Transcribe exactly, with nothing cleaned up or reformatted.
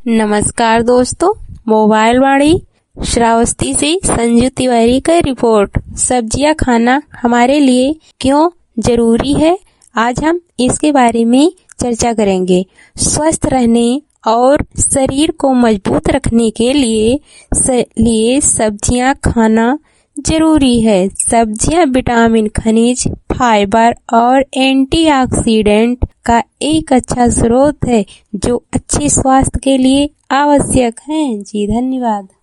नमस्कार दोस्तों, मोबाइल वाणी श्रावस्ती से संजू तिवारी का रिपोर्ट। सब्जियां खाना हमारे लिए क्यों जरूरी है, आज हम इसके बारे में चर्चा करेंगे। स्वस्थ रहने और शरीर को मजबूत रखने के लिए स, लिए सब्जियां खाना जरूरी है। सब्जियां विटामिन, खनिज, फाइबर और एंटीऑक्सीडेंट का एक अच्छा स्रोत है जो अच्छे स्वास्थ्य के लिए आवश्यक है। जी धन्यवाद।